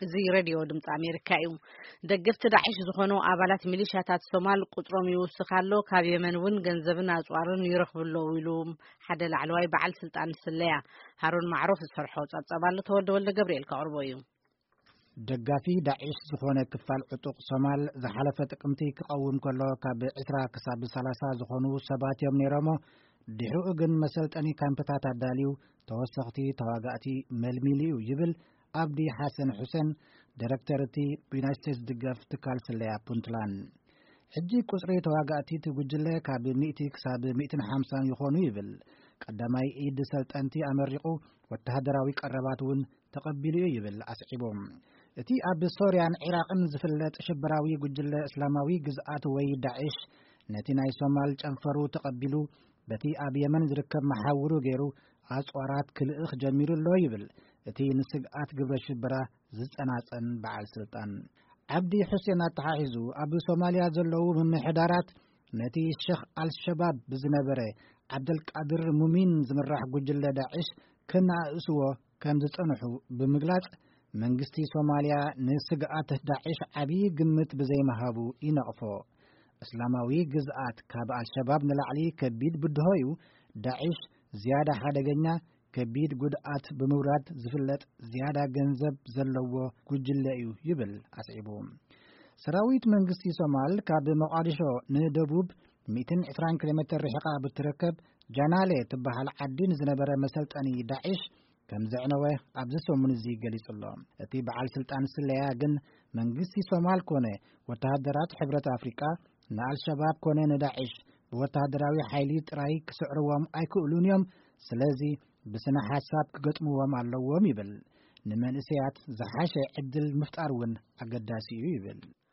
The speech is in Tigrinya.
زي راديو دمت أمريكا دقفت داعش زخنو عبالات ميليشيات الصومال قطرهم يوسخالو كاب يمن ون جنزبنا أسوارن يرخبلو ويلوم حدا العلواي بعل سلطان السلاع هارون معروف الصرحوت أتصابالو تود ولا جبريل كعربويو دقافي داعش زخونه كفال عطوق صومال زحلفة قمتي كقوم كله كاب عسرا كساب سلاسة زخونو سبات يوم نيرمو دحو اغن مسلطني كامبتات عداليو توسختي تواغاتي ملميليو يبل عبدي حسن حسين دايركتورتي بينايستس دقف تكال سليا بونتلان حجي قصري تواغاتي تጉጅለ ካብ 100 كساب 150 يخونو يبل قدماي ايد سلطنتي امريقو وتهدراوي قرباتون تقبلوا يبل اسعبهم اتي اب سوريان عراقن زفلت شبراوي ጉጅለ اسلاماوي ግዝአት ወይ ዳዕሽ ነቲ ናይ ሶማል ጨንፈሩ ተቀቢሉ በቲ ኣብ የመን ዝርከብ መሓውሩ ገይሩ አጽዋራት ክልእኽ ጀሚሩሎ ይብል እቲ ንስግአት ግብረ ሽበራ ዝጸናጸን በዓል ስልጣን ዓብዲ ሁሴን አተሓሒዙ ኣብ ሶማሊያ ዘለዉ ምምሕዳራት ነቲ ሸኽ አልሸባብ ብዝነበረ ዓብደልቃድር ሙሚን ዝምራሕ ጉጅለ ዳዕሽ ከናእስዎ ከም ዝጸንሑ ብምግላጽ መንግስቲ ሶማሊያ ንስግአት ዳዕሽ ዓብይ ግምት ብዘይመሃቡ ይነቕፎ እስላማዊ ግዝአት ካብ አልሸባብ ንላዕሊ ከቢድ ብድሆዩ ዳዕሽ ዝያዳ ሓደገኛ ከቢድ ጉድአት ብምውራድ ዝፍለጥ ዝያዳ ገንዘብ ዘለዎ ጉጅለ እዩ ይብል አስዒቡ ሰራዊት መንግስቲ ሶማል ካብ መቃዲሾ ንደቡብ 120 ኪሎ ሜትር ርሕቃ ብትርከብ ጃናሌ ትበሃል ዓዲን ዝነበረ መሰልጠኒ ዳዕሽ ከም ዘዕነወ ኣብዚ ሰሙን እዚ ገሊጹሎ እቲ በዓል ስልጣን ስለያ ግን መንግስቲ ሶማል ኮነ ወተሃደራት ሕብረት አፍሪካ ንአልሸባብ ኮነ ንዳዕሽ ብወተሃደራዊ ሓይሊ ጥራይ ክስዕርዎም ኣይክእሉን እዮም ስለዚ ብስነ ሓሳብ ክገጥምዎም ኣለዎም ይብል ንመንእሰያት ዝሓሸ ዕድል ምፍጣር እውን ኣገዳሲ እዩ ይብል